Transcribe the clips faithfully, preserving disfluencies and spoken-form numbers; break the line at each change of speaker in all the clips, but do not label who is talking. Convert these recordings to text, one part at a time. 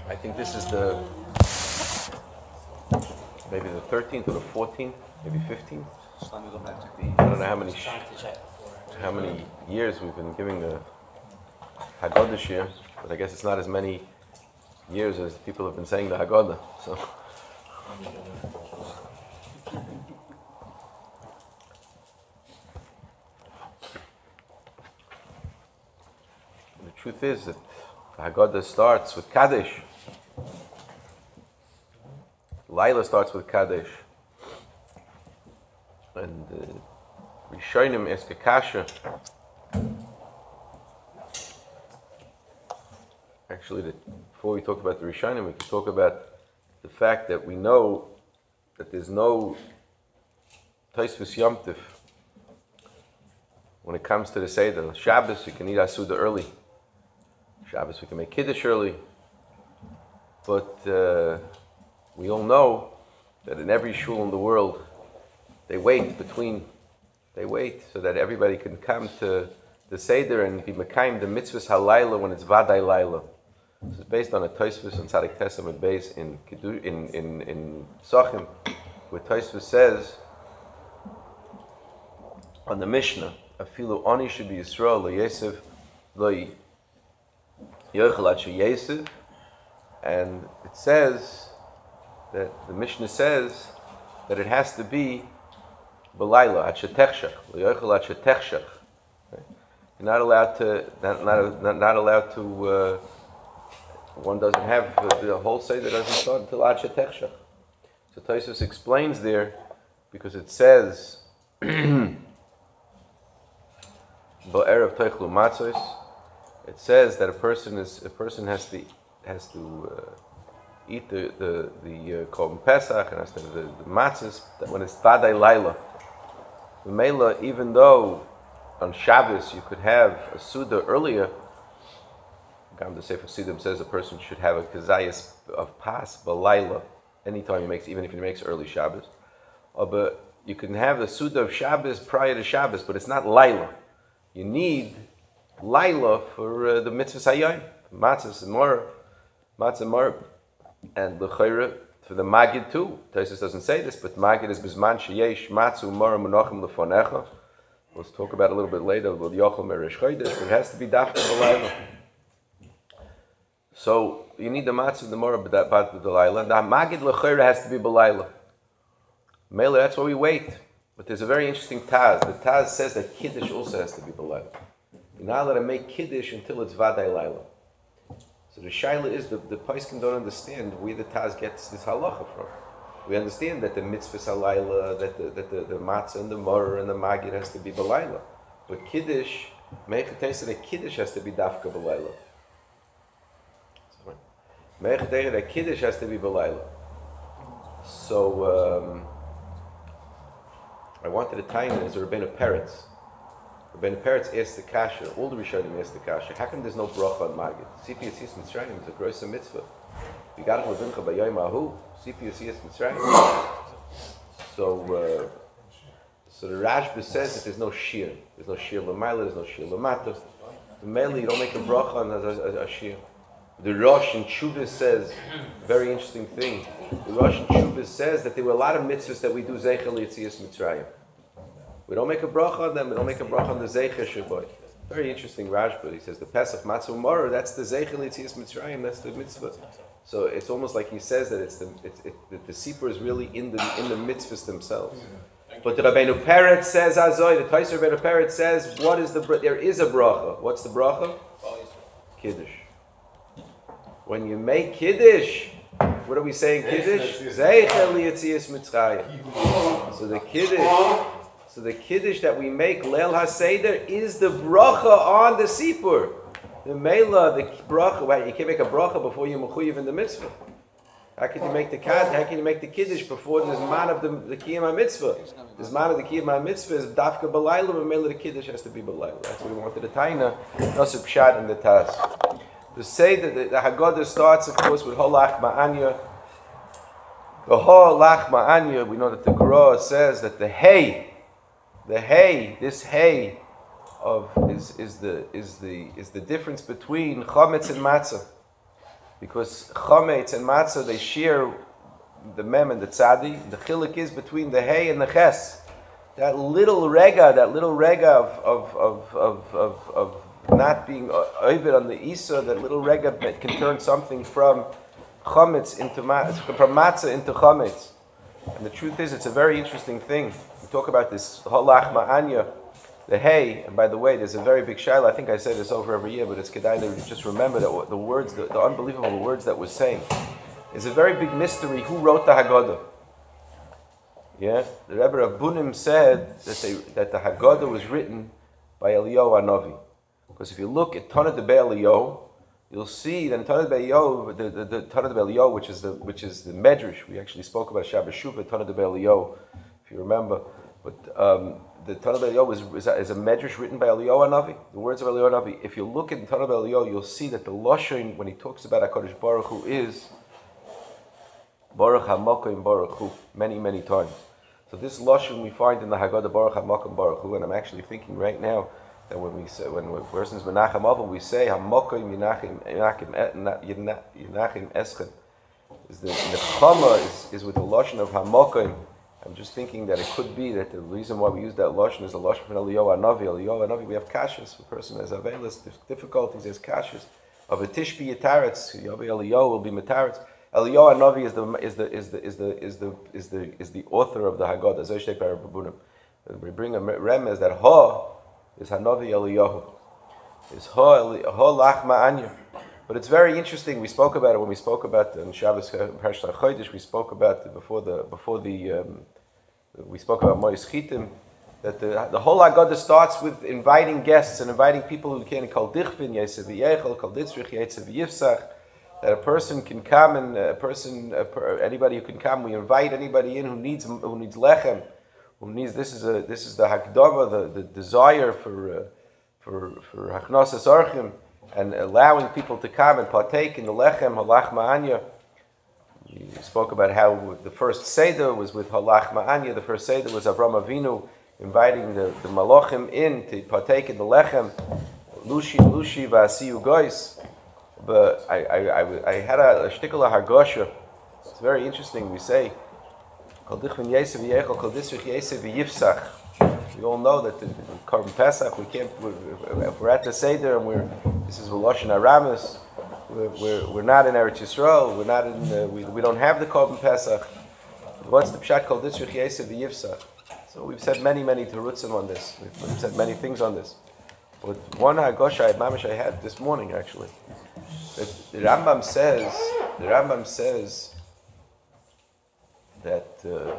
I think this is the maybe the thirteenth or the fourteenth, maybe fifteenth. I don't know how many how many years we've been giving the Haggadah this year, but I guess it's not as many years as people have been saying the Haggadah. So. The truth is that the Haggadah starts with Kaddish. Laila starts with Kaddish. And uh, Rishonim ask a kasha. Actually, the, before we talk about the Rishonim, we can talk about the fact that we know that there's no Tosfos Yom Tov. When it comes to the Seder, Shabbos, we can eat Asuda early. Shabbos, we can make Kiddush early. But uh, we all know that in every shul in the world, they wait between, they wait so that everybody can come to the Seder and be Mekayim the mitzvahs halayla when it's Vaday Laila. This is based on a Tosfos and Tzadik Tesam and Beis in in in in Sachim, where Tosfos says on the Mishnah, Afilu ani should be Yisrael lo Yosef lo yochel ad sheyosef, and it says that the Mishnah says that it has to be B'layla, at shetechshach, l'yochel at shetechshach. You're not allowed to, not, not, not allowed to, uh, one doesn't have, uh, the whole Seder doesn't start until at shetechshach. So Tosfos explains there, because it says, Ba'erev teichlu matzos, it says that a person is, a person has to, has to, uh, eat the the the uh, Korban Pesach and has to the, the matzahs when it's Vaday Laila. The Mela, even though on Shabbos you could have a Suda earlier, Gam the Sefer Sidim says a person should have a Kazayas of Pas B'Laila anytime he makes, even if he makes early Shabbos. Or, but you can have the Suda of Shabbos prior to Shabbos, but it's not Laila. You need Laila for uh, the Mitzvah Hayom, Matzahs and Morah, Matzah and Morah. And the Chayra for the Magid too. Tosfos doesn't say this, but Magid is Bizman Sheyesh Matzu Mora Menachem Lefonecha. We'll talk about it a little bit later about Yochel Meresh Chodesh, but it has to be Dafka B'Layla. So you need the Matzu, the Mora B'Dat B'Layla. The Magid LeChayra has to be B'Layla. Mele, that's why we wait. But there's a very interesting Taz. The Taz says that Kiddush also has to be B'Layla. You're not allowed to make Kiddush until it's Vaday Laila. So the shaila is, the, the Paiskim don't understand where the Taz gets this halacha from. We understand that the mitzvah halayla, that the that the, the matzah and the morah and the magid has to be b'layla. But Kiddush, meichetesa that Kiddush has to be dafka b'layla. Meichetesa that Kiddush has to be b'layla. So, um, I wanted to tie in as a Rebbeinu Peretz. Rebbeinu Peretz asked the kasha, all the Rishonim asked the kasha, how come there's no bracha on Magid? Sipi Yasias Mitzrayim is a grosa mitzvah. We got it levincha b'yoyim ahu, Sipi Yasias Mitzrayim. So, uh, so the Rashba says that there's no shir. There's no shir l'mayla, there's no shir l'mata. The mele, you don't make a bracha on a, a, a shir. The Rosh in Tshuvah says, very interesting thing, the Rosh in Tshuvah says that there were a lot of mitzvahs that we do zeichel Yasias Mitzrayim. We don't make a bracha on them. We don't make a bracha on the Zeicher Shabbat. Very interesting Rashba. He says the Pesach Matzah Morah. That's the Zeicher L'Yetzias Mitzrayim. That's the mitzvah. So it's almost like he says that it's the it's, it, the, the Sipur is really in the in the mitzvahs themselves. But the Rabbeinu Peretz says Azoy. The Taiser Rabbeinu Peretz says what is the there is a bracha. What's the bracha? Kiddush. When you make Kiddush, what are we saying? Kiddush Zeicher L'Yetzias Mitzrayim. So the Kiddush. So the Kiddush that we make, Leil HaSeder, is the bracha on the Sipur. The Mela, the bracha, right? You can't make a bracha before you're mechuyev in the mitzvah. How can you make the kad? How can you make the Kiddush before the man of the, the Kiyam HaMitzvah? The man of the Kiyam HaMitzvah is Dafka B'Layla, and Mela the Kiddush has to be B'Layla. That's what we wanted to taina. Nasib Pshat in the Taz. To say that the, the Haggadah starts, of course, with Holach Ma'anya. The Holach Ma'anya, we know that the Korah says that the Hey, The hay, this hay, of is is the is the is the difference between chametz and matzah. because chametz and matzah, they share the mem and the tzadi. The chilik is between the hay and the ches. That little rega, that little rega of of of of of, of not being oived on the isa, that little rega that can turn something from chametz into matzah, from matzah into chametz. And the truth is, it's a very interesting thing. We talk about this halach ma'anya, the hay. And by the way, there's a very big shaila. I think I say this over every year, but it's kedai to just remember that the words, the, the unbelievable words that we're saying, is a very big mystery. Who wrote the Haggadah? Yeah, the Rebbe of Bunim said that they, that the Haggadah was written by Eliyahu Hanavi. Because if you look at Tanah de Eliyahu, you'll see that in Tanah de Eliyahu, the, the, the Tanah de Eliyahu, which is the which is the Medrash, we actually spoke about Shabbos Shuvah, Tanah de Eliyahu, if you remember. But um, the Tanah de Eliyahu is, is, a, is a Medrash written by Eliyahu Hanavi. The words of Eliyahu Hanavi. If you look at Tanah de Eliyahu, you'll see that the lashon when he talks about HaKadosh Baruch Hu is Baruch HaMakom Baruch Hu, many many times. So this lashon we find in the Haggadah Baruch HaMakom Baruch Hu, and I'm actually thinking right now that when we say, when a person's Menachem Avon, we say HaMakom Yinachim Yinachim Eschen. Is the the Chama is, is with the lashon of HaMakom. I'm just thinking that it could be that the reason why we use that lashon is the lashon from Eliyahu Hanavi. Eliyahu Hanavi, we have kashas. A person has avelis, there's difficulties, there's kashas. Of a tishbi yitaretz, Eliyahu will be mitaretz. Eliyahu Hanavi is the is the is the is the is the is the is the author of the Haggadah. Zoshtek Barabunim. We bring a remez that Ha is Hanavi Eliyahu. Is Ha Ha Lach Ma'anya. But it's very interesting. We spoke about it when we spoke about the Shabbos Parashat Chodesh. We spoke about it before the before the um, we spoke about Mois Chitim. That the the whole Haggadah starts with inviting guests and inviting people who can call Dichvin Yesev Yechel, call Ditzrich Yesev Yifsach. That a person can come and a person, a per, anybody who can come. We invite anybody in who needs who needs lechem, who needs. This is a this is the hakdama, the, the desire for uh, for for hachnasas archim, and allowing people to come and partake in the lechem halach ma'anya. We spoke about how the first seder was with halach ma'anya. The first seder was Avram Avinu inviting the the malachim in to partake in the lechem. Lushi lushi va'asiyu gois. But I, I, I, I had a, a shtickle a hargosha. It's very interesting. We say, we all know that the Korban Pesach, we can't, we're, if we're at the Seder and we're, this is Lashon Aramis, we're, we're, we're not in Eretz Yisrael, we're not in, uh, we, we don't have the Korban Pesach. What's the Pshat called Ditzrich Yesef Yifsach? So we've said many, many terutzim on this. We've, we've said many things on this. But one hargosha, mamish I had this morning actually. The Rambam says, the Rambam says that uh,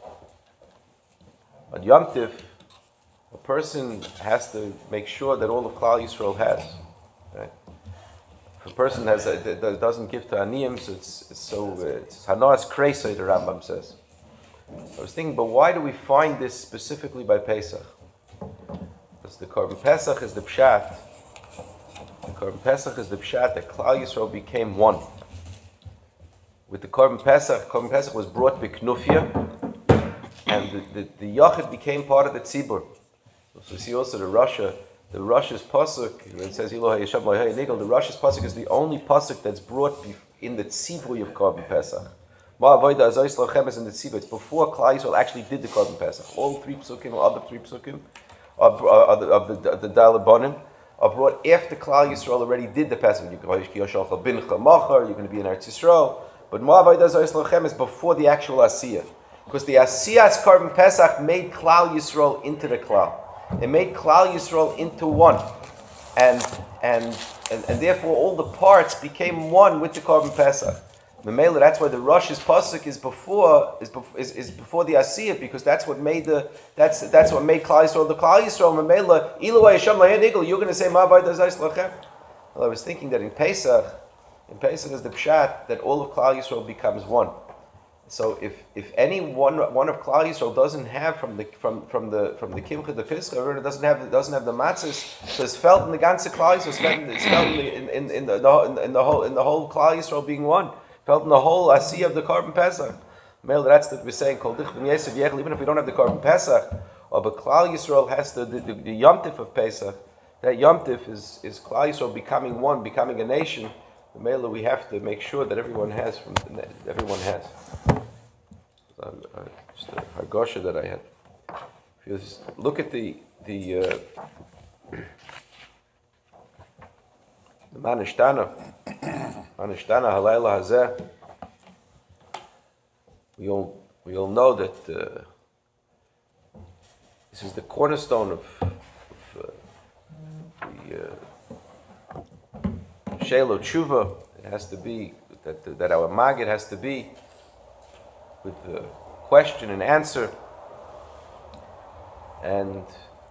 on Yom Tif, a person has to make sure that all of Klal Yisrael has. Right? If a person has a, that doesn't give to Aniyim, so it's, it's so it's Hanoas Kreisei, the Rambam says. I was thinking, but why do we find this specifically by Pesach? Because the Korban Pesach is the Pshat. The Korban Pesach is the Pshat that Klal Yisrael became one. With the Korban Pesach, Korban Pesach was brought b'knufia, and the, the, the Yachid became part of the Tzibur. So we see also the Rasha, the Rasha's Pasuk, it says, the Rasha's Pasuk is the only Pasuk that's brought in the Tzibur of Korban Pesach. Ma'avoida Azois Lochem is in the Tzibur. It's before Klal Yisrael actually did the Korban Pesach. All three Psukim, or other three Psukim, of, of, of the, the Dalabanim, are brought after Klal Yisrael already did the Pesach. You're going to be in Eretz Yisrael. But Mo'avodah Zois Lochem is before the actual Asiyah. Because the Asiyah's Korban Pesach made Klal Yisrael into the Klal. It made Klal Yisrael into one. And, and, and, and therefore all the parts became one with the Korban Pesach. Memela, that's why the Rosh's pasuk is before is before, is, is before the Asiyah, because that's what made the that's that's what made Klal Yisrael the Klal Yisrael. Memela, Ilu Hashem Lahen Igel. You're going to say Ma'avay Dazais Lachem. Well, I was thinking that in Pesach, in Pesach is the pshat that all of Klal Yisrael becomes one. So if if any one one of Klal Yisrael doesn't have from the from from the from the Kimcha the Pischa, or doesn't have doesn't have the matzahs, so it's felt in the ganze Klal Yisrael. It's felt in, it's felt in, the, in, in, in, the, in, in the whole in the whole Klal Yisrael being one. Felt in the whole Asiyah of the Korban Pesach. Male, that's that we're saying, Kol Dichvin Yesef Yechel, even if we don't have the Korban Pesach, or but Klal Yisrael has the, the, the, the Yom Tif of Pesach. That Yom Tif is, is Klal Yisrael becoming one, becoming a nation. the mailer we have to make sure that everyone has from the, everyone has. So, uh, just a hargosha that I had. If you just look at the the uh, the Manishtana, Manishtana Halayla Hazeh. We all we all know that uh, this is the cornerstone of, of uh, the uh, Shelo Tshuva. It has to be that that our Maggid has to be with the question and answer. And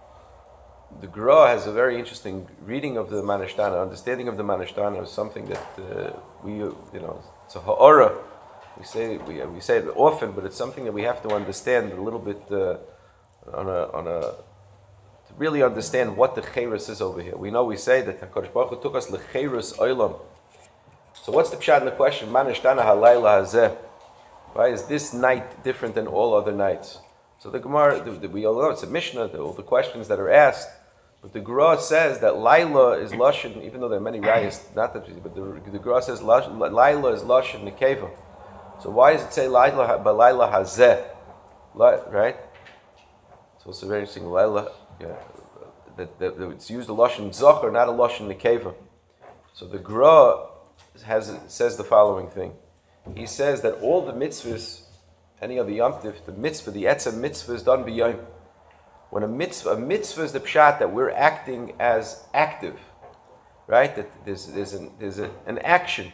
the Gra has a very interesting reading of the Manishtana, understanding of the Manishtana is something that uh, we, you know, it's a ha'ara. We say we we say it often, but it's something that we have to understand a little bit uh, on a on a to really understand what the Chayrus is over here. We know we say that HaKadosh Baruch Hu took us lechayrus olam. So what's the pshat in the question? Manishtana halayla hazeh. Why is this night different than all other nights? So the Gemara, the, the, we all know it's a Mishnah, the, all the questions that are asked, but the Gra says that Laila is Lashon, even though there are many rayas, not that, but the, the Gra says Laila is Lashon Nekeva. So why does it say Laila Laila Hazeh? Right? So it's very interesting. Laila, yeah, that, that, that it's used a Lashon Zocher, not a Lashon Nekeva. So the Gra has says the following thing. He says that all the mitzvahs, any of the Yom Tif, the mitzvah, the Etzem mitzvah is done b'yom. When a mitzvah, a mitzvah is the pshat that we're acting as active, right? That there's there's an there's a, an action.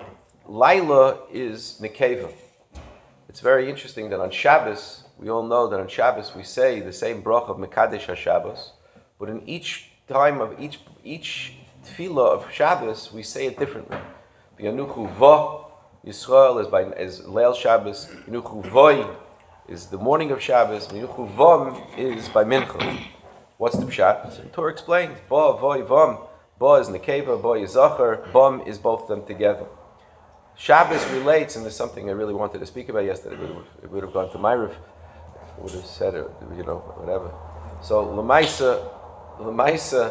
Laila is nekeva. It's very interesting that on Shabbos, we all know that on Shabbos we say the same brach of Mekadesh HaShabbos, but in each time of each each tefillah of Shabbos, we say it differently. V'yanuchu va Yisrael is by is Leil Shabbos. Yinuchu Voy is the morning of Shabbos. Yinuchu Vom is by Mincha. What's the pshat? So the Torah explains. Ba Voy Vom. Ba is Nekeva. Ba is Zachar. Vom is both of them together. Shabbos relates, and there's something I really wanted to speak about yesterday. It would have, it would have gone to Ma'ariv. I would have said it, you know, whatever. So Lamaisa, Lamaisa,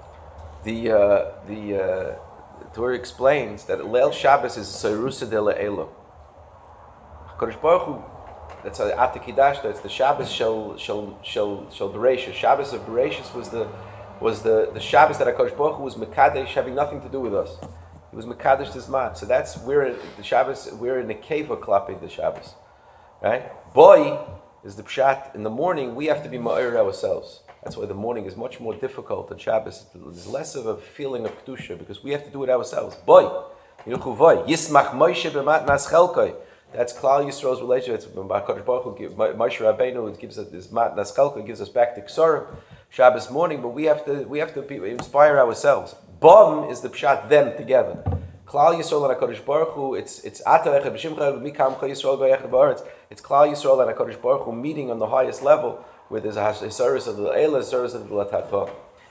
the uh, the. Uh, The Torah explains that Leil Shabbos is Seirusa de Le'ela. HaKadosh Baruch Hu, that's Atikidash, that's the Shabbos Shel Shel Shel Shel Bereshis. Shabbos of Bereshis was the was the, the Shabbos that HaKadosh Baruch Hu was Mekadesh, having nothing to do with us. He was Mekadesh Tizman. So that's we're in the Shabbos. We're in the Keva klapping the Shabbos, right? Boy is the pshat. In the morning, we have to be ma'ir ourselves. That's why the morning is much more difficult than Shabbos. There's less of a feeling of kedusha because we have to do it ourselves. Boy, Yismach Moshe b'matnas chelkoi. That's Klal Yisrael's relationship. It's HaKadosh Baruch Hu, Moshe Rabbeinu. It gives us this matnas chelkoi. Gives us back to Ksarim, Shabbos morning. But we have to we have to be, inspire ourselves. Bom is the pshat them together. Klal Yisrael and HaKadosh Baruch Hu. It's it's Ata Echad B'Shimcha Mikam Chol Yisrael V'Yechad Ba'aretz. It's Klal Yisrael and HaKadosh Baruch Hu meeting on the highest level, where there's a service of the Eila, service of the Latata.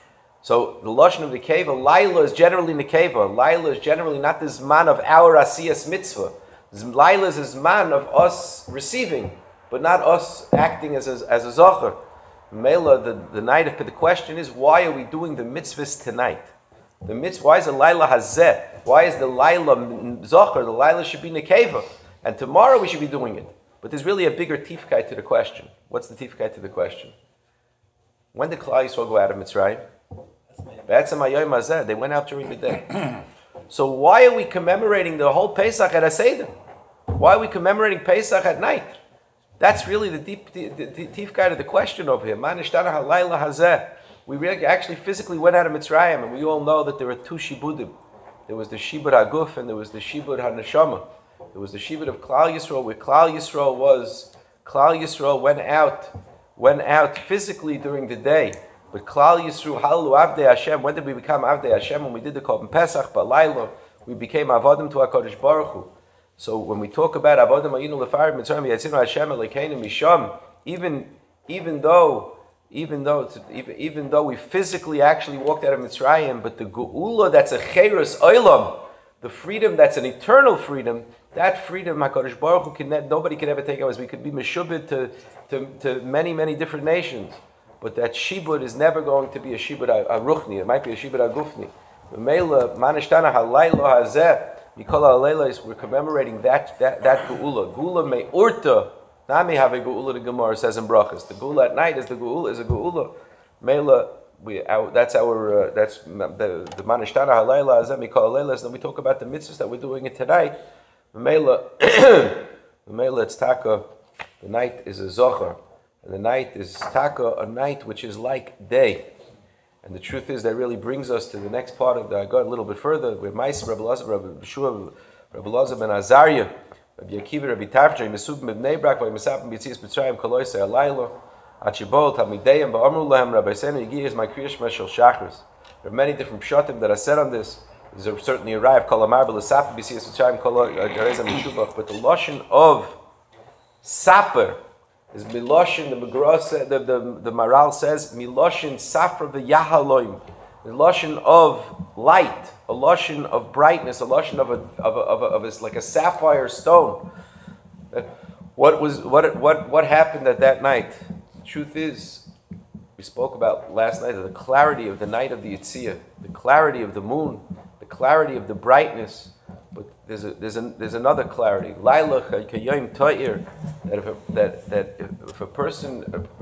So the Lashon of the Nekeva, Laila is generally Nekeva. Laila is generally not the Zman of our Asiyas Mitzvah. Laila is the Zman of us receiving, but not us acting as a, as a Zocher. Mela, the, the night of the question is, why are we doing the mitzvahs tonight? The mitzvah, why is the Laila Hazeh? Why is the Laila Zocher? The Laila should be Nekeva. And tomorrow we should be doing it. But there's really a bigger tifkai to the question. What's the tifkai to the question? When did Klal Yisrael go out of Mitzrayim? They went out during the day. So why are we commemorating the whole Pesach at Haseder? Why are we commemorating Pesach at night? That's really the deep the, the, the tifkai to the question over here. Manishtana halayla hazeh. We really actually physically went out of Mitzrayim, and we all know that there were two shibudim. There was the shibud haguf and there was the shibud haneshama. It was the Shibud of Klal Yisrael, where Klal Yisrael was, Klal Yisrael went out, went out physically during the day. But Klal Yisrael, Halalu Avdei Hashem, when did we become Avdei Hashem? When we did the Korban Pesach, Balayla, we became Avodim to HaKadosh Baruch Hu. So when we talk about Avodim Ayinu Lefarim Mitzrayim Yatzinu Hashem Elokeinu Misham, even even though even though it's, even, even though we physically actually walked out of Mitzrayim, but the Geula that's a Cheirus Olam, the freedom that's an eternal freedom, that freedom HaKadosh Baruch Hu can nobody can ever take away. We could be meshubed to, to to many many different nations, but that shibud is never going to be a shibud aruchni. It might be a shibud agufni. Mela manishtana halaylo hazeh. Mikol HaLeilos, we're commemorating that that that Geula. Geula me urta. Not me have a Geula, the Gemara says in Brachas. The Geula at night is the Geula, is a Geula. Mela, we, our, that's our, uh, that's the, the Manishtana HaLeila, Azem Mikol HaLeilos, and we talk about the mitzvahs that we're doing it today. Mela, Mela, it's Taka, the night is a Zohar, and the night is Taka, a night which is like day. And the truth is that really brings us to the next part of the, I go a little bit further, with Ma'aseh, Rabbi Elazar, Rabbi Beshua, Rabbi Elazar ben Azariah, Rabbi Akiva, Rabbi Tarfja, Mesubim ibn Bnei Mesapim B'Yitzias Mitzrayim, Koloisei Alaylo, Achibol, Talmideyim, Ba'amru Lahem, Rabbi Senu, Yigiyah is my Kriya Shema Shel Shachris. There are many different pshatim that are said on this. There's certainly arrived, Kol Amar B'Lesapim B'Yitzias Mitzrayim, Kol Gareza Mishubach, but the Lashon of Saper, is Miloshin, the Megros, the, the, the Maral says, Miloshin Safra v'Yahaloim, the Loshin of light, a Loshin of brightness, a Loshin of a, of a, of a, of a, like a sapphire stone. What was, what, what, what happened at that night? The truth is, we spoke about last night, the clarity of the night of the Yitzhak, the clarity of the moon, the clarity of the brightness. But there's a, there's a, there's another clarity. Laila kayom ta'ir, that if a, that that if a person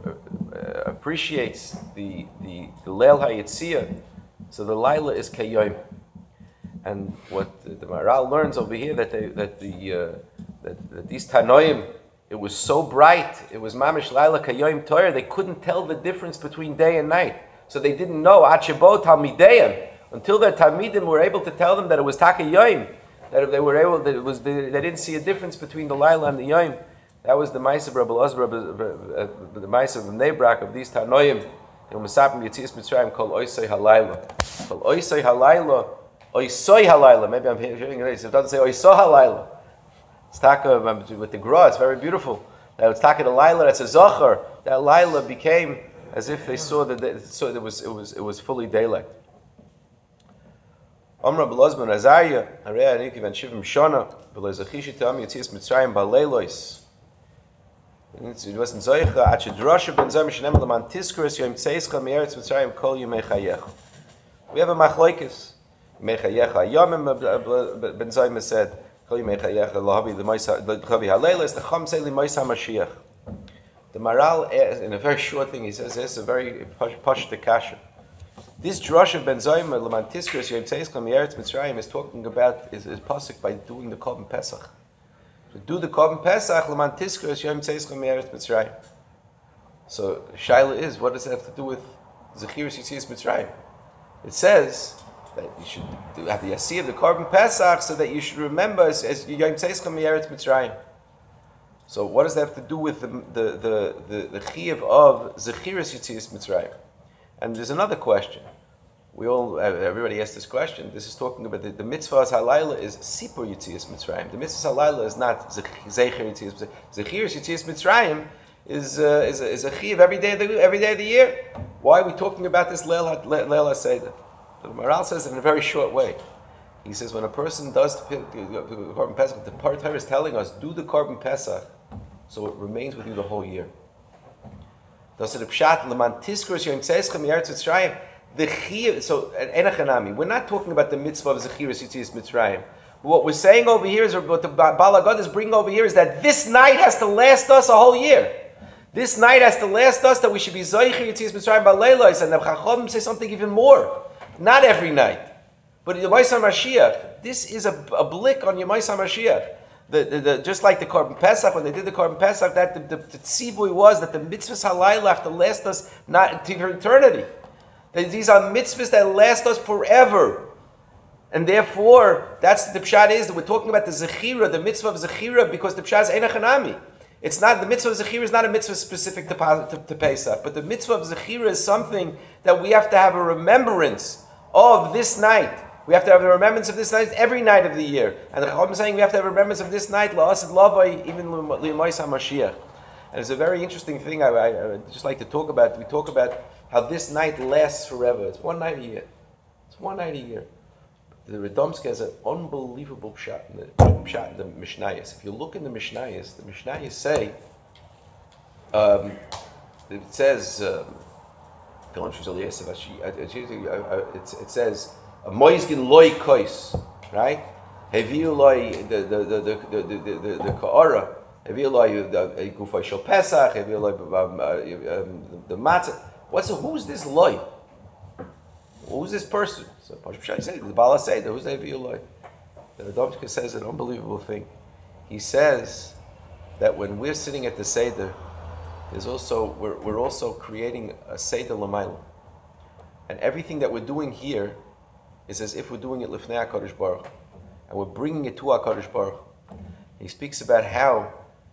appreciates the the the leil hayitzia, so the Laila is kayom. And what the, the Maharal learns over here that they that the uh, that, that these tanoim, it was so bright, it was mamish Laila kayom ta'ir, they couldn't tell the difference between day and night. So they didn't know achebo talmideyim until their talmidim were able to tell them that it was takayom. That if they were able, that it was they, they didn't see a difference between the Laila and the Yom. That was the Ma'aseh of Rabbi Elazar, the Ma'aseh of Bnei Brak of these Tanoim. They were Mesapim Yitzias Mitzrayim called Oisei Halayla. Called Oisei Halayla, Oisoi Halayla. Maybe I'm hearing it. It doesn't say Oiso Halayla. It's taka with the Gra. It's very beautiful. That it's taka the Laila. That's a Zohar. That Laila became as if they saw that they, so it was it was it was fully daylight. Amr Belaz ben Azariah, Harei Aniki ben Shivim Shana, Belaz Achishi Tam Yitzias Mitzrayim Baleilos. It wasn't Zoicha, Ache Drosha ben Zayim Shenem Laman Tiskris Yom Tzeischa Me'eretz Mitzrayim Kol Yomei Chayecha. We have a machlokes. Yomei Chayecha. Yomim ben Zayim said, Kol Yomei Chayecha, Lahavi L'Chavi Haleilos, the Chum say L'Mois HaMashiach. The Maral, in a very short thing, he says, this is a very posh kasha. This drush of Ben Zayim Laman Tiskris Yom Tzeischa Me'eretz Mitzrayim is talking about is, is pasuk by doing the Korban Pesach. To do the Korban Pesach Laman Tiskris Yom Tzeischa Me'eretz Mitzrayim. So Shaila is, what does that have to do with Zechiris Yitzias Mitzrayim? It says that you should do, have the Yasiyah of the Korban Pesach so that you should remember as, as Yom Tzeischa Me'eretz Mitzrayim. So what does that have to do with the the the the, the Chiyuv of Zechiris Yitzias Mitzrayim? And there's another question. We all, everybody asks this question. This is talking about the, the mitzvah halayla is Sipur Yitzias Mitzrayim. The mitzvah halayla is not Zecher Yitzias Mitzrayim. Zecher Yitzias Mitzrayim is uh, is a, is a chiyuv every day of the every day of the year. Why are we talking about this Leil HaSeder? The Maral says it in a very short way. He says when a person does the, the, the Korban Pesach, the Par Torah is telling us do the Korban Pesach, so it remains with you the whole year. The chiyuv, so enachanami. We're not talking about the mitzvah of Zechiris Yitzias Mitzrayim. What we're saying over here is, or what the Baal HaGad is bringing over here is that this night has to last us a whole year. This night has to last us that we should be Zoicher Yitzias Mitzrayim Baleilos, and the Chacham say something even more. Not every night, but Yomais HaMashiach. This is a, a blick on Yomais HaMashiach. The, the, the, just like the Korban Pesach, when they did the Korban Pesach, that the, the, the tzivui was that the mitzvahs halayla have to last us not to eternity. That these are mitzvahs that last us forever. And therefore, that's the pshat is that we're talking about the zechira, the mitzvah of zechira, because the pshat is enachanami. It's not, the mitzvah of zechira is not a mitzvah specific to, to, to Pesach, but the mitzvah of zechira is something that we have to have a remembrance of this night. We have to have a remembrance of this night every night of the year. And the Chacham is saying we have to have a remembrance of this night, la'asad lavai, even l'yomais HaMashiach. And it's a very interesting thing I, I, I just like to talk about. We talk about how this night lasts forever. It's one night a year. It's one night a year. The Radomski has an unbelievable pshat in the, pshat in the Mishnayos. If you look in the Mishnayos, the Mishnayos say, um, it says, um, it says, a moizgin loy kois, right? Heviu loy the the the the the the the the Ka'ara. Heviu loy the Gufay Shel Pesach. Heviu loy the matzah. What's the, who's this loy? Who's this person? So Pashut Pshat said the Baal Seder. Who's the Heviu loy? The Radomchik says an unbelievable thing. He says that when we're sitting at the Seder, there's also we're we're also creating a Seder L'mayla, and everything that we're doing here is as if we're doing it Lifnei HaKadosh Baruch Hu. And we're bringing it to HaKadosh Baruch Hu. He speaks about how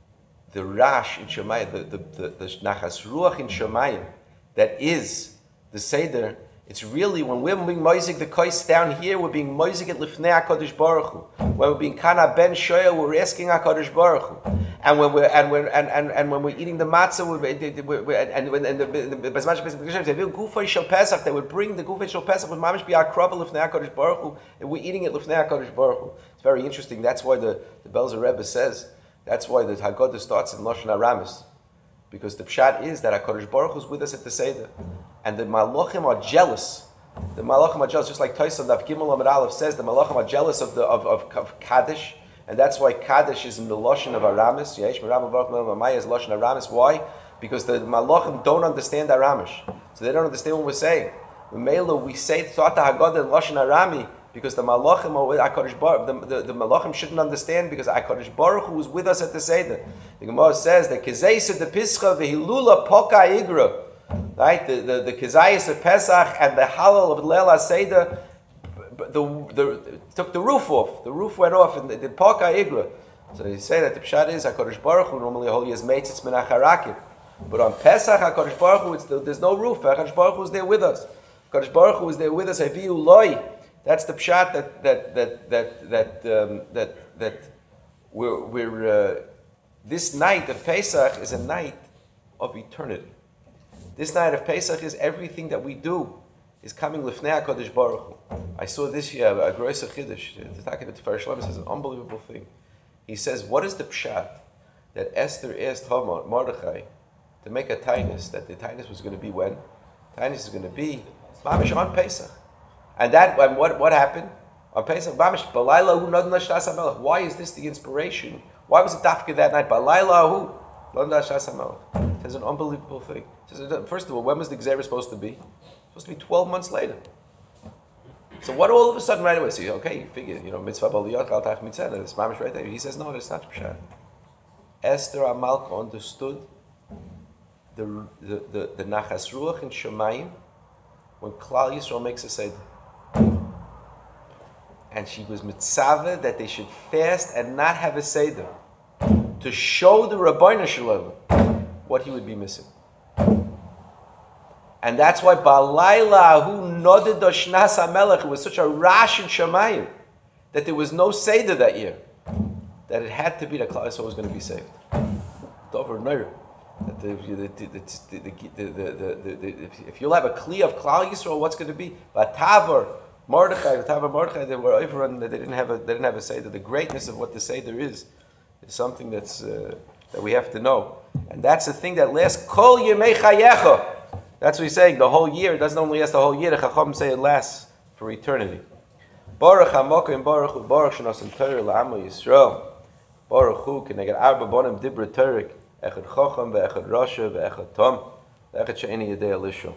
the Rash in Shemayim, the, the, the, the Nachas Ruach in Shemayim, that is the Seder, it's really, when we're being moizik the kois down here, we're being moizik at Lifnei HaKadosh Baruch Hu. When we're being Kana Ben Shoya, we're asking HaKadosh Baruch Hu. And when we're and we're and, and, and when we're eating the matzah, we're, we're, and when and the Bezmach Gufay Shel Pesach, they would bring the Gufay Shel Pesach with mamish bi'akrava Lifnei HaKadosh Baruch Hu, and we're eating it Lifnei HaKadosh Baruch Hu. It's very interesting. That's why the the Belzer Rebbe says. That's why the Haggadah starts in Lashon Aramis, because the pshat is that HaKadosh Baruch Hu is with us at the Seder, and the Malachim are jealous. The Malachim are jealous, just like Tosfos Daf Gimel Amud Aleph says. The Malachim are jealous of the of of, of Kaddish. And that's why Kaddish is in the Lashon of Aramis. Yesh Merabah Baruch Melech Mamaya is Lashon Aramis. Why? Because the Malachim don't understand Aramish. So they don't understand what we're saying. Mela, we say Tzata Haggadah in Lashon Arami because the Malachim are with HaKadosh Baruch Hu. The, the, the Malachim shouldn't understand because HaKadosh Baruch Hu was with us at the Seder. The Gemara says that Kezeisa de Pischa v'Hilula Poka Igra. Right? The, the, the Kezayis of Pesach and the Halal of Leil HaSeder, The, the took the roof off. The roof went off, and the Paka Igra. So they say that the pshat is Hakadosh Baruch Hu normally a holy as mates it's menacharakim, but on Pesach Hakadosh Baruch Hu it's the, there's no roof. Hakadosh Baruch Hu is there with us. Hakadosh Baruch Hu is there with us. Haviu loy. That's the pshat that that that that that um, that that we're we're uh, this night of Pesach is a night of eternity. This night of Pesach is everything that we do is coming Lifnei HaKadosh Baruch Hu. I saw this year a Groisa Chiddush. The Takei Tifer Shlomo says an unbelievable thing. He says, what is the pshat that Esther asked Haman, Mordechai, to make a tainus, that the tainus was going to be when? Tainus is going to be Mamish on Pesach. And that, and what, what happened? On Pesach, Mamish, Balayla hu nodin l'shtas HaMelech. Why is this the inspiration? Why was it dafka that night? Balayla hu nodin l'shtas HaMelech. It says an unbelievable thing. It says, first of all, when was the Gzeira supposed to be? Supposed to be twelve months later. So what all of a sudden right away? So okay, you figure, you know, mitzvah b'aliyot kal tach mitzvah. It's mamish right there. He says no, it's not pshat. Esther Amalka understood the the the, the nachas ruach in Shemayim when Klal Yisrael makes a seder, and she was mitzvah that they should fast and not have a seder to show the Rabbeinu Shalom what he would be missing. And that's why Balayla hu noded Shnas HaMelech, it was such a rash in Shemayim that there was no Seder that year, that it had to be that Klal Yisrael was going to be saved. Dover Neir. That the, the, the, the, the, if you'll have a Kli of Klal Yisrael, what's going to be? Batavar, Mordechai, Batavar Mordechai, they were over and they didn't have a they didn't have a Seder. The greatness of what the Seder is is something that's uh, that we have to know. And that's the thing that lasts Kol Yemei Chayecha. That's what he's saying. The whole year, it doesn't only last the whole year. The Chacham say it lasts for eternity. Baruch HaMokim Baruch Hu Baruch Shenosan Torah L'Amo Yisrael. Baruch Hu Keneged Arba Bonim Dibra Torah Echad Chacham Ve'echad Rasha Ve'echad Tom Ve'echad She'eni Yedei Elisha.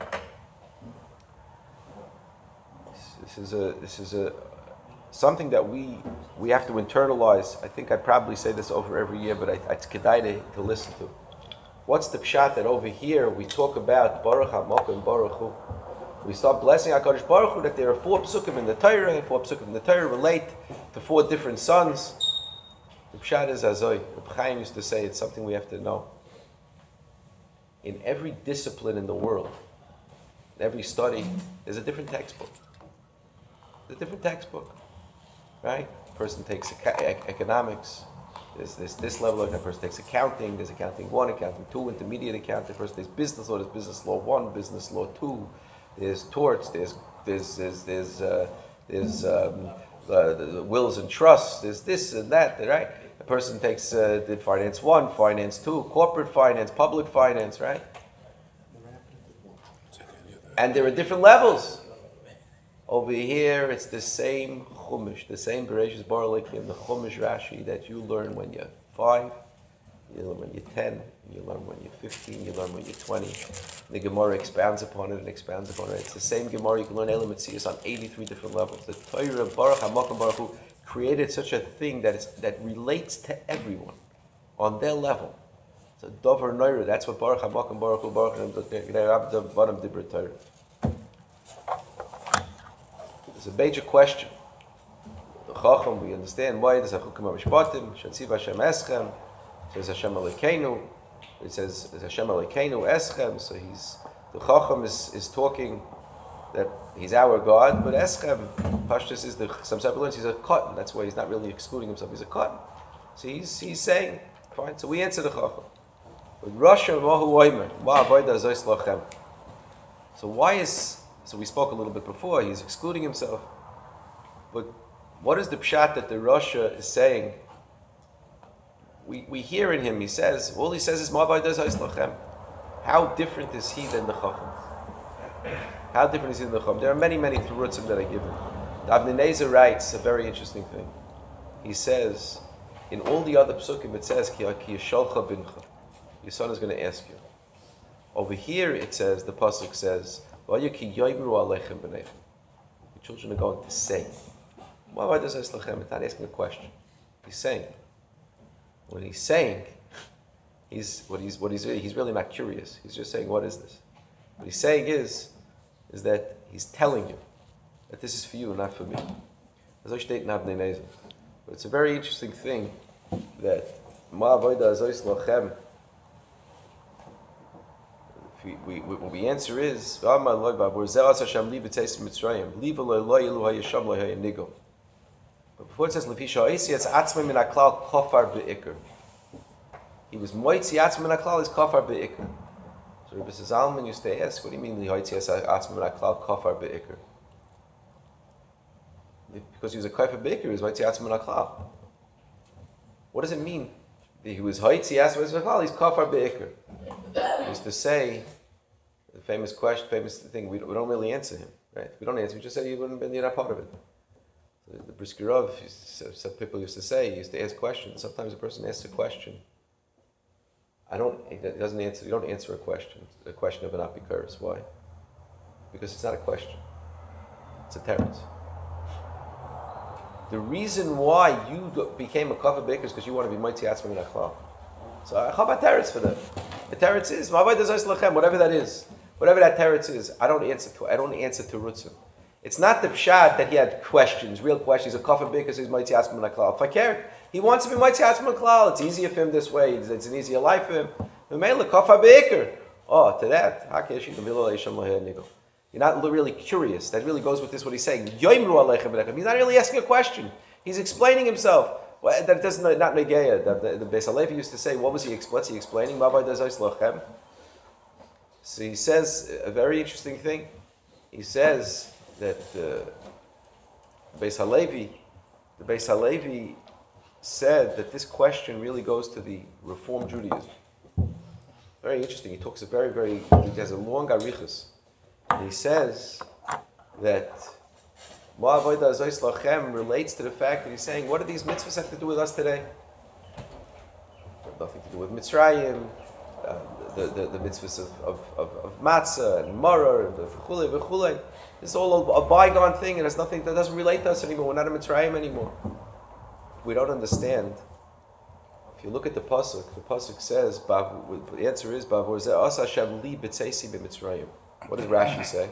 This is a this is a something that we we have to internalize. I think I probably say this over every year, but I, it's kedai to, to listen to. What's the pshat that over here we talk about Baruch HaMokim Baruch Hu? We start blessing HaKadosh Baruch Hu that there are four psukim in the Torah. Four psukim in the Torah relate to four different sons. The pshat is Azoy. Reb Chaim used to say it's something we have to know. In every discipline in the world, in every study, there's a different textbook. There's a different textbook, right? A person takes economics. There's this this level of, a person takes accounting, there's accounting one, accounting two, intermediate accounting, person there's business law, there's business law one, business law two, there's torts, there's there's there's there's uh, there's um, uh, the wills and trusts, there's this and that, right? A person takes uh, did finance one, finance two, corporate finance, public finance, right? And there are different levels. Over here, it's the same chumrah Chumash, the same Bereshis Bar Elokim, the Chumash Rashi that you learn when you're five, you learn when you're ten, you learn when you're fifteen, you learn when you're twenty. The Gemara expands upon it and expands upon it. It's the same Gemara you can learn Elam Metzius on eighty-three different levels. The Torah Baruch HaMakom Baruch Hu created such a thing that is that relates to everyone on their level. So Dover Noira, that's what Baruch HaMakom Baruch Hu Baruch Vadam Dibra Torah. It's a major question. The Chacham, we understand why there's a Chukim HaMishpatim, Shatziv Hashem Eschem, it says Hashem Elokeinu, it says Hashem Elokeinu Eschem, so he's, the Chacham is, is talking that he's our God, but Eschem, Pashtus is the, some learns he's a cotton, that's why he's not really excluding himself, he's a cotton. So he's, he's saying, fine, so we answer the Chacham. But Rasha Mahu Oimer, Ma Avodah Zois Lachem. So why is, so we spoke a little bit before, he's excluding himself, but what is the pshat that the Rasha is saying? We we hear in him, he says, all he says is, Ma Avodah Zois Lachem. How different is he than the Chacham? How different is he than the Chacham? There are many, many terutzim that I give him. Avnei Nezer writes a very interesting thing. He says, in all the other psukim it says, Ki yasholcha bincha. Your son is going to ask you. Over here it says, the pasuk says, Your children are going to say. Why does It's not asking a question. He's saying. When he's saying, he's what he's what he's he's really not curious. He's just saying, what is this? What he's saying is, is that he's telling you that this is for you and not for me. But it's a very interesting thing that Ma Avodah Zois Lachem. We, we, we, what the answer is, but before it says, he was moitzi atzma min haklal, is kafar be'ikr. So Rabbi Zalman used to ask, what do you mean moitzi atzma min haklal, kafar be'ikr? Because he was a kafar be'ikr, he was moitzi atzma min haklal. What does it mean? He was moitzi atzma min haklal, he's kafar be'ikr. He used to say, the famous question, famous thing, we don't, we don't really answer him, right? We don't answer, we just say you wouldn't be not part of it. The, the Brisker Rav, some people used to say, he used to ask questions. Sometimes a person asks a question. I don't, it doesn't answer, you don't answer a question. It's a question of an apikaris. Why? Because it's not a question. It's a teretz. The reason why you became a kafar baker is because you want to be mighty atzma min haklal. So how about teretz for them? The teretz is, whatever that is. Whatever that teretz is, I don't answer to. I don't answer to rutzim. It's not the pshat that he had questions, real questions. He's a kafar because he's mighty atzma min haklal. If I care, he wants to be mighty atzma min haklal. It's easier for him this way. It's, it's an easier life for him. Memela kafar beikar. Oh, to that, you're not really curious. That really goes with this. What he's saying. He's not really asking a question. He's explaining himself. Well, that doesn't not negeya. The, the, the Beis Halevi used to say, what was he? What's he explaining? So he says a very interesting thing. He says that uh, Beis Halevi, the Beis Halevi said that this question really goes to the Reform Judaism. Very interesting. He talks a very, very, he has a long arichas. And he says that Ma Avodah Zois Lachem relates to the fact that he's saying, what do these mitzvahs have to do with us today? They have nothing to do with Mitzrayim, uh, the, the, the mitzvahs of, of, of, of matzah and maror and the v'chulei v'chulei. This is all a, a bygone thing, and there's nothing that doesn't relate to us anymore. We're not in Mitzrayim anymore. We don't understand. If you look at the pasuk, the pasuk says, the answer is, what does Rashi say?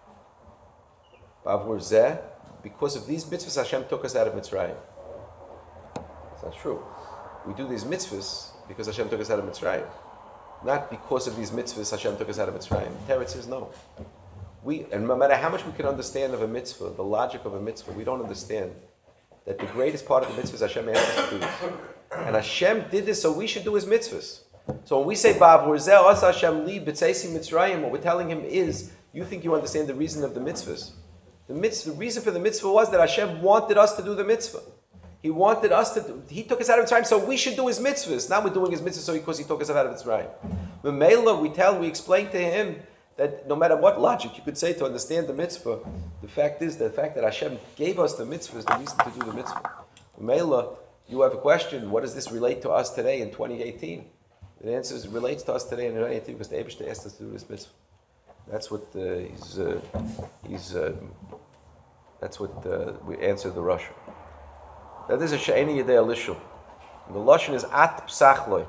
Because of these mitzvahs, Hashem took us out of Mitzrayim. It's not true. We do these mitzvahs because Hashem took us out of Mitzrayim. Not because of these mitzvahs, Hashem took us out of Mitzrayim. Teretz says no. We, and no matter how much we can understand of a mitzvah, the logic of a mitzvah, we don't understand that the greatest part of the mitzvahs Hashem asked us to do this. And Hashem did this, so we should do His mitzvahs. So when we say Ba'avur Zeh Asa Hashem Li B'Tzeisi Mitzrayim, what we're telling Him is, you think you understand the reason of the mitzvahs. The mitzvah, the reason for the mitzvah was that Hashem wanted us to do the mitzvah. He wanted us to do, He took us out of Mitzrayim, so we should do His mitzvahs. Now we're doing His mitzvahs so because He took us out of Mitzrayim. Memela, we tell, we explain to Him that no matter what logic you could say to understand the mitzvah, the fact is, the fact that Hashem gave us the mitzvah is the reason to do the mitzvah. Mela, you have a question, what does this relate to us today in twenty eighteen? The answer is, it relates to us today in twenty eighteen because the Eibishter asked us to do this mitzvah. That's what uh, he's, uh, he's uh, that's what uh, we answered the Rosh. That is a she'eni yedei alishul. The lashon is at psachloi.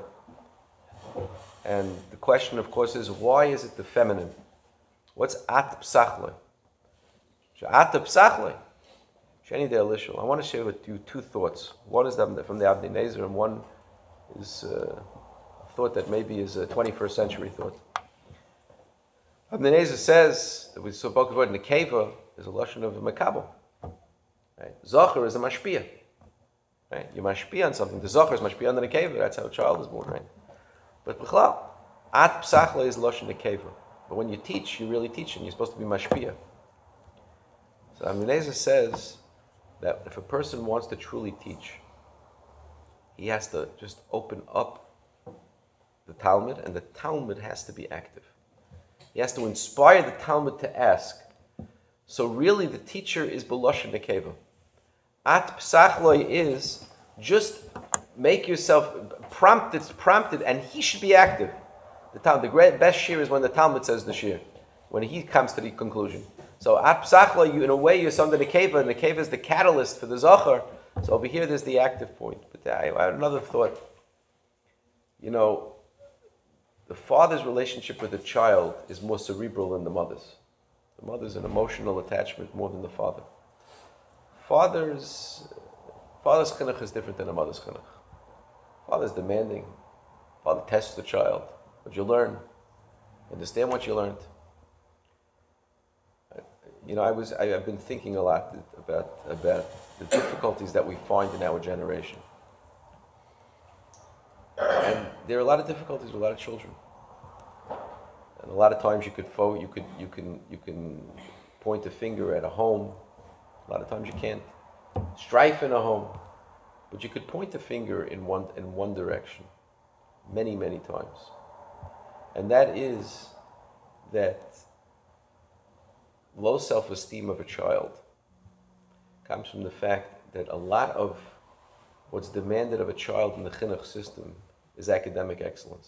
And the question, of course, is why is it the feminine? What's at psachloi? At psachloi. She'eni yedei alishul. I want to share with you two thoughts. One is from the Avnei Nezer, and one is uh, a thought that maybe is a twenty-first century thought. Avnei Nezer says that we spoke about in the Keva is a lashon of a makabel. Right? Zocher is a mashpia. Right? You mashpia on something. The zocher is mashpia on the Keva. That's how a child is born, right? But b'chlal, at psachla is lashon Keva. But when you teach, you really teach, and you're supposed to be mashpia. So Avnei Nezer says that if a person wants to truly teach, he has to just open up the Talmud, and the Talmud has to be active. He has to inspire the Talmud to ask. So really, the teacher is b'lashon Nekeva. At psachloi is just make yourself prompted, prompted, and he should be active. The Talmud, the great best shir is when the Talmud says the shir, when he comes to the conclusion. So at psachloi, you in a way you're something Nekeva, and Nekeva is the catalyst for the zocher. So over here, there's the active point. But I, I had another thought. You know, the father's relationship with the child is more cerebral than the mother's. The mother's an emotional attachment more than the father. Father's father's chinuch is different than a mother's chinuch. Father's demanding. Father tests the child. What you learn. Understand what you learned. You know, I was I, I've been thinking a lot about about the difficulties that we find in our generation. And there are a lot of difficulties with a lot of children. And a lot of times you could fo- you could you can you can point a finger at a home. A lot of times you can't. Strife in a home. But you could point a finger in one in one direction. Many, many times. And that is that low self-esteem of a child comes from the fact that a lot of what's demanded of a child in the chinuch system is academic excellence.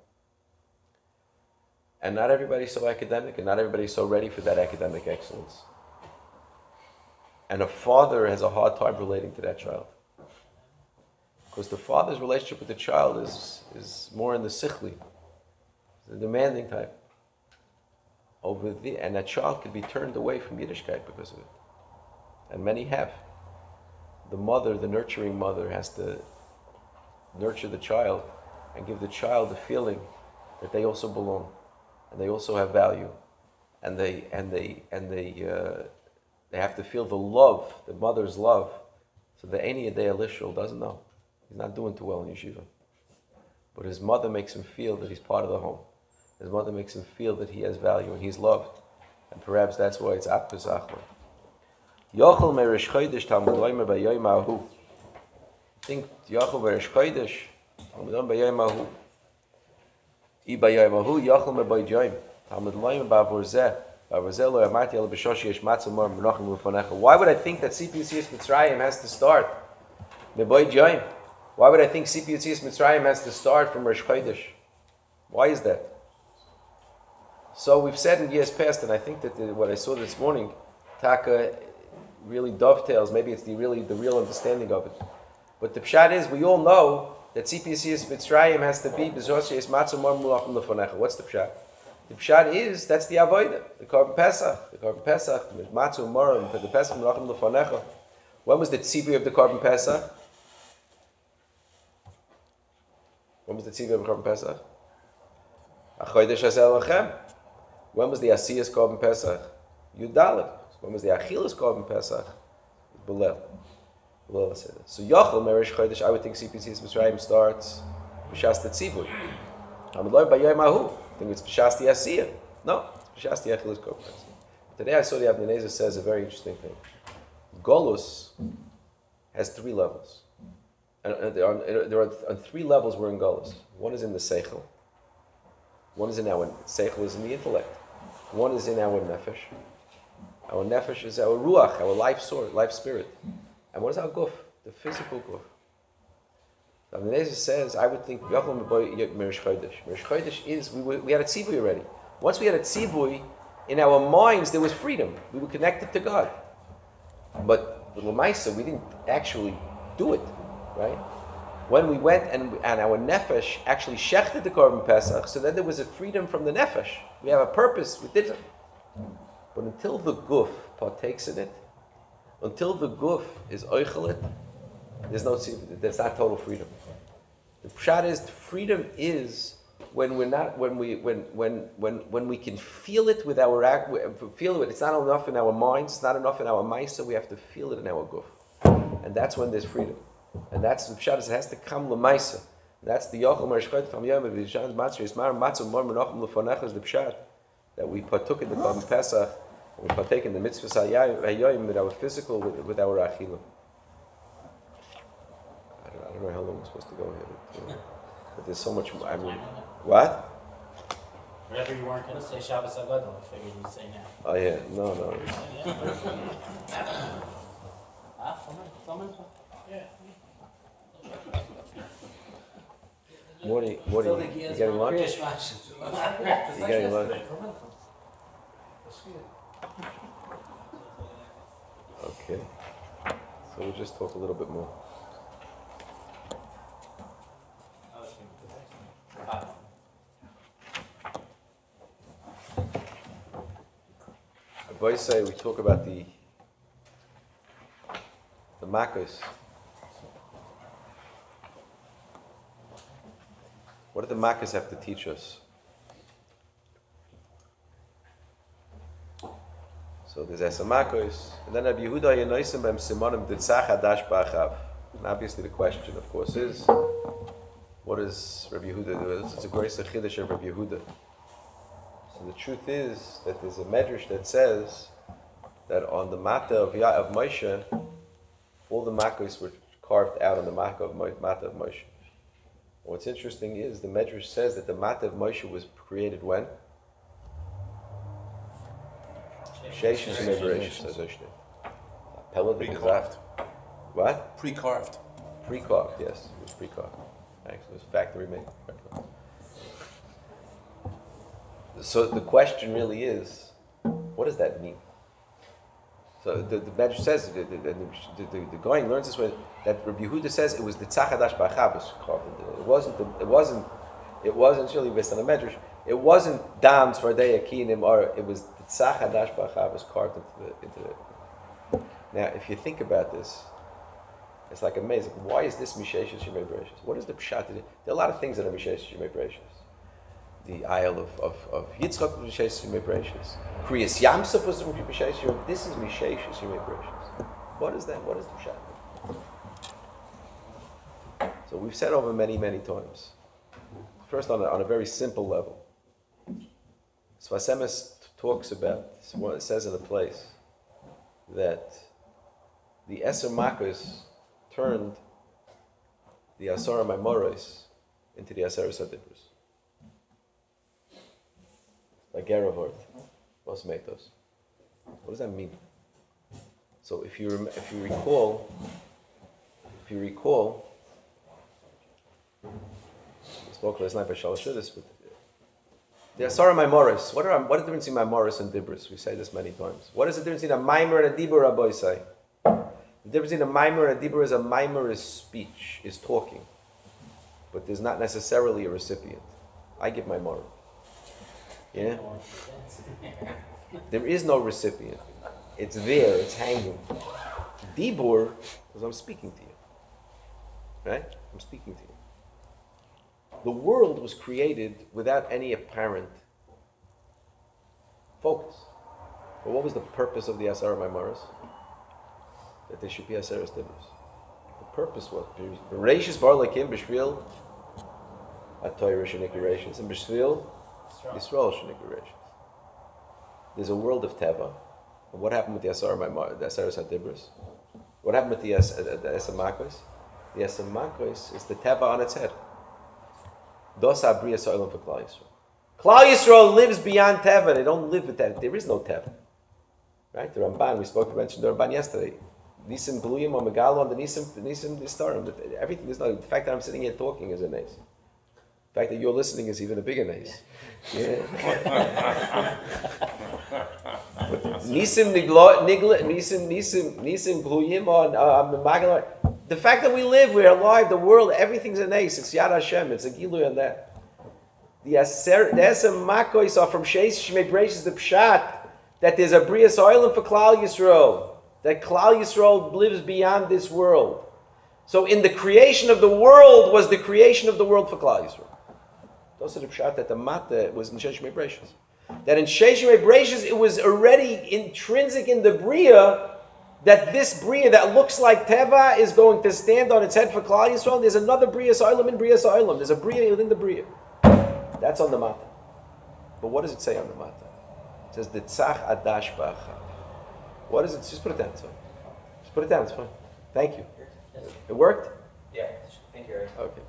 And not everybody's so academic, and not everybody's so ready for that academic excellence. And a father has a hard time relating to that child. Because the father's relationship with the child is, is more in the sichli, the demanding type. Over the, and that child could be turned away from Yiddishkeit because of it. And many have. The mother, the nurturing mother, has to nurture the child and give the child the feeling that they also belong, and they also have value, and they and they and they uh, they have to feel the love, the mother's love. So the Eini Yedei Alishul doesn't know. He's not doing too well in yeshiva, but his mother makes him feel that he's part of the home. His mother makes him feel that he has value and he's loved, and perhaps that's why it's at Pesachah. Yochel me'Rosh Chodesh Talmud Loimer b'Yom Ahu. Think Yochel me'Rosh Chodesh Talmud Loimer b'Yom Ahu. I b'Yom Ahu Yochel me'B'Yom Talmud Loimer b'Avor Zeh b'Avor Zeh Lo Yamarti El B'Shosh Yesh Matzah Mor Menachem L'Fonecha. Why would I think that C P U C S Mitzrayim has to start me'B'Yom? Why would I think C P U C S Mitzrayim has to start from Rosh Chodesh? Why is that? So we've said in years past, and I think that the, what I saw this morning, Taka really dovetails. Maybe it's the really the real understanding of it. But the pshat is, we all know that C P C S Mitzrayim has to be B'Zos She'es Matzah Mor Mulachim L'Fonecha. What's the pshat? The pshat is that's the avodah, the Korban Pesach, the Korban Pesach, Matzah Mor and the Pesach Mulachim L'Fonecha. When was the tzivui of the Korban Pesach? When was the tzivui of the Korban Pesach? Achodesh Hazel Lachem. When was the Asiyas Korban Pesach? Yudalit. When was the Achilas Korban Pesach? Belel. Belel said it. So Yochel Me'Rosh Chodesh, I would think C P C S Mitzrayim starts B'Shas Tetzivui. I'm Lord B'Yom Ahu. I think it's B'Shas the Asiyah. No, it's B'Shas the Achilas Korban Pesach. Today I saw the Avnei Nezer says a very interesting thing. Golus has three levels. And there are, there are on three levels we're in Golus. One is in the Seichel. One is in our Seichel is in the intellect. One is in our nefesh. Our nefesh is our ruach, our life source, life spirit. And what is our guf? The physical guf. The Nezer says, I would think, Yachol Merish Chodesh. Merish Chodesh is, we, were, we had a tzivui already. Once we had a tzivui, in our minds there was freedom. We were connected to God. But the Lamaisa, we didn't actually do it, right? When we went and, and our nefesh actually shechted the Korban Pesach, so then there was a freedom from the nefesh. We have a purpose, we did it. But until the guf partakes in it, until the guf is oichelit, there's no tzivui, there's not total freedom. The pshat is, freedom is when we're not, when we, when, when, when, when we can feel it with our act, feel it. It's not enough in our minds. It's not enough in our ma'isa. We have to feel it in our guf, and that's when there's freedom. And that's the pshat. It has to come l'ma'isa. That's the yochel marishchot from yom of Yishan's matzah. Yismar matzah mor menachem lefonech is the pshat that we partook in the Korban Pesach. We partake in the mitzvah hayoyim with our physical, with, with our achilim. I don't, I don't know how long we're supposed to go here. But there's so much more. I mean, what?
Whatever you weren't going to say Shabbos Agadol, I figured you'd say now.
Oh yeah, no, no.
Ah, someone, someone. Yeah.
Morty, Morty, you getting lunch? You getting lunch? Okay. So we'll just talk a little bit more. Boys say we talk about the the makkos. What do the makkos have to teach us? So there's Esa Makkos, and then Rabbi Yehuda Yenoisim Bem Simonim Ditzach Hadash Ba'achav. And obviously the question, of course, is what does Rabbi Yehuda do? It's a great chiddush of Rabbi Yehuda. So the truth is that there's a medrash that says that on the Mata of, Ya- of Moshe, all the Makkos were carved out on the Mata of, Mo- Mata of Moshe. What's interesting is the medrash says that the Mata of Moshe was created when? Sheish Shemei Bereshis, says Oshne. Pella the
Pre-carved.
What?
Pre-carved.
Pre-carved, yes. It was pre-carved. Actually, it was factory made. So the question really is, what does that mean? So the, the Medrash says, the, the, the, the, the Goyen learns this way, that Rabbi Yehuda says it was the Tzachadash Ba'achav carved. It wasn't, the, it wasn't, it wasn't really based on a Medrash. It wasn't Dams for Akinim, or it was the Tzachadash Ba'achav was carved into the, into the. Now, if you think about this, it's like amazing. Why is this Misheshes Shemei Bereshis? What is the pshat? There are a lot of things that are Misheshes Shemei Bereshis. The Isle of, of, of Yitzchak was Misheshes Shemei Bereshis. Kriyas Yamsuf was Misheshes Shemei. This is Misheshes Shemei Bereshis. What is that? What is the pshat? So we've said over many, many times. First, on a, on a very simple level. Sfas Emes talks about, it says in a place, that the Eser Makkos turned the Asara Maimoros into the Asara Sadibros. Like Geravort, Los Metos. What does that mean? So if you rem- if you recall, if you recall, we spoke last night by Shalosh Shudis, but the Asara Maimoros. What are what is the difference in Maimoros and Dibros? We say this many times. What is the difference in a Maimor and a Dibur, Rabbi say? The difference in a Maimor and a Dibur is a Maimor is speech, is talking. But there's not necessarily a recipient. I give my moral. Yeah? There is no recipient. It's there, it's hanging. Dibur, because I'm speaking to you. Right? I'm speaking to you. The world was created without any apparent focus. But what was the purpose of the Asara Maimaris? That there should be Asara Dibros. The purpose was Bereshis Bar Lakim B'Shvil Atoyra Shenik Bereshis and B'Shvil Yisrael Shenik Bereshis. There's a world of Teva. And what happened with the Asara Maimar, the Asara Dibros? What happened with the Esa Makos? The Esa Makos is the Teva on its head. Dos Abriya So'ilam for Klal Yisrael. Klal Yisrael lives beyond Teva. They don't live with that. There is no Teva. Right? The Ramban, we spoke, we mentioned the Ramban yesterday. Nisim Gluyim or Megalo on the Nisim, Nisim Nistarim. Everything is not, the fact that I'm sitting here talking is a nace. The fact that you're listening is even a bigger nace. Yeah. Nisim Niglo, Nigla, Nisim, Nisim, Nisim Gluyim on Megalo. The fact that we live, we're alive, the world, everything's a nace. It's Yad Hashem, it's a Giluy on that. The Aser, the Esem Makois are from Sheish Shmei Breishis, the Pshat, that there's a Brias Oilam for Klal Yisrael. That Klal Yisrael lives beyond this world. So in the creation of the world was the creation of the world for Klal Yisrael. Those are the pshat that the Mata was in Sheish Shmei Breishis. That in Sheish Shmei Breishis it was already intrinsic in the Bria that this Bria that looks like Teva is going to stand on its head for Klal Yisrael. There's another Brias Oilam in Brias Oilam. There's a Bria within the Bria. That's on the Mata. But what does it say on the Mata? It says the Tzach Adash Ba'achad. What is it? Just put it down. It's fine. Just put it down. It's fine. Thank you. It worked?
Yeah, thank you.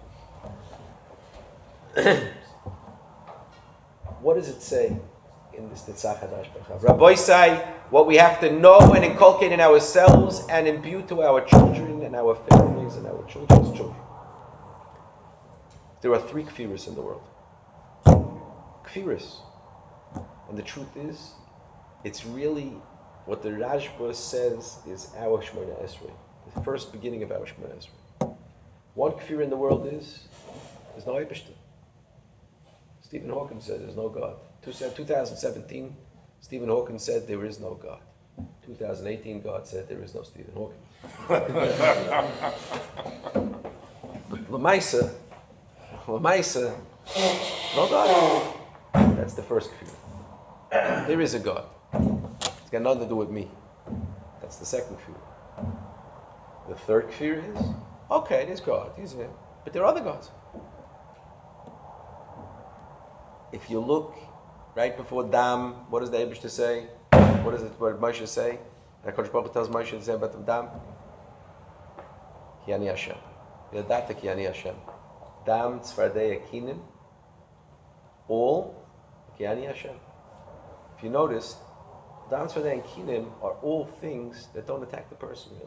Okay. What does it say in this Netzach Hadash B'Chav? Rabbi say what we have to know and inculcate in ourselves and imbue to our children and our families and our children's children. There are three kfiris in the world. Kfiris. And the truth is, it's really what the Rashba says is our Shemona Esrei, the first beginning of our Shemona Esrei. One kfir in the world is, there's no Eibishter. Stephen Hawking said there's no God. twenty seventeen, Stephen Hawking said there is no God. twenty eighteen, God said there is no Stephen Hawking. Lamaisa, Lamaisa, no God. That's the first kfir. There is a God. It's got nothing to do with me. That's the second kfir. The third kfir is, okay, there's God, he's here, but there are other gods. If you look right before Dam, what does the Eibishter say? What does it? What did Moshe say? That Kodesh Baruch Hu tells Moshe to say about the Dam. Ki ani Hashem. Yadata ki ani Hashem. Dam tzvardei akinim. All ki ani Hashem. If you notice, Dam tzvardei akinim are all things that don't attack the person really.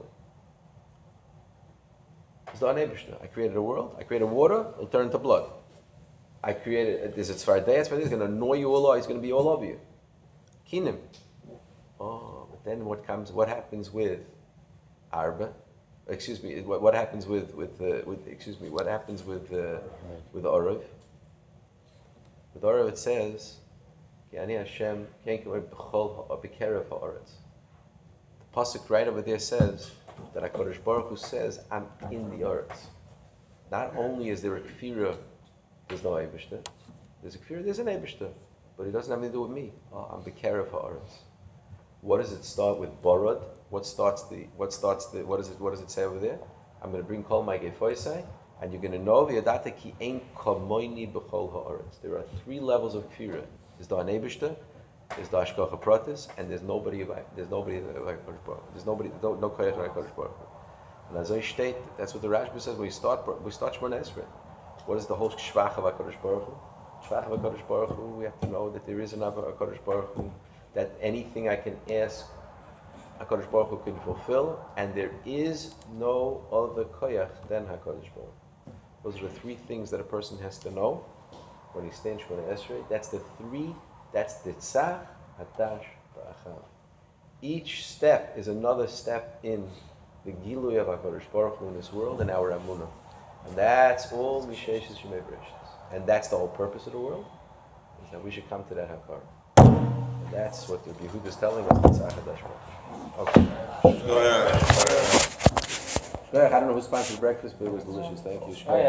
It's not an Eibishter. I created a world. I created water. It'll turn into blood. I created, there's a tzvardei, it's going to annoy you all over, it's going to be all over you. Kinim. Oh, but then what comes, what happens with Arba? Excuse me, what, what happens with, with, uh, with, excuse me, what happens with, uh, with Orav? With Orav it says, Ki ani Hashem, ken k'may b'chol ha'bikerev ha'oretz. The pasuk right over there says that HaKadosh Baruch Hu says, I'm in the Oretz. Not only is there a kfirah, there's no Eibishter. There's a kfir, there's an Eibishter. But it doesn't have anything to do with me. Oh, I'm B'kerev ha'aretz. What does it start with? Borod. What starts the, what starts the, what does it, what does it say over there? I'm going to bring Kol my Gefoisai, and you're going to know V'yadata ki ein kamoini b'chol ha'aretz. There are three levels of kfirah. There's the Eibishter, there's the Hashgacha Pratis, and there's nobody like, there's nobody like Kodesh Baruch Hu. There's nobody, no, no Kodesh like Kodesh Baruch Hu. And as I state, that's what the Rashba says, when we start, we start Shemona Esrei. What is the whole shvach of HaKadosh Baruch Hu? Shvach of HaKadosh Baruch Hu, we have to know that there is another HaKadosh Baruch Hu, that anything I can ask HaKadosh Baruch Hu can fulfill, and there is no other koyach than HaKadosh Baruch Hu. Those are the three things that a person has to know when he stands Shemona Esrei. That's the three, that's the tzach, hadash, ba'achav. Each step is another step in the Giluy of HaKadosh Baruch Hu in this world and our Amunah. And that's all Misheshis Shemei Bereshis. And that's the whole purpose of the world, is that we should come to that Hakar. And that's what the Yehuda is telling us, the Tzach Hadash. Okay. Go ahead. I don't know who sponsored breakfast, but it was delicious. Thank you.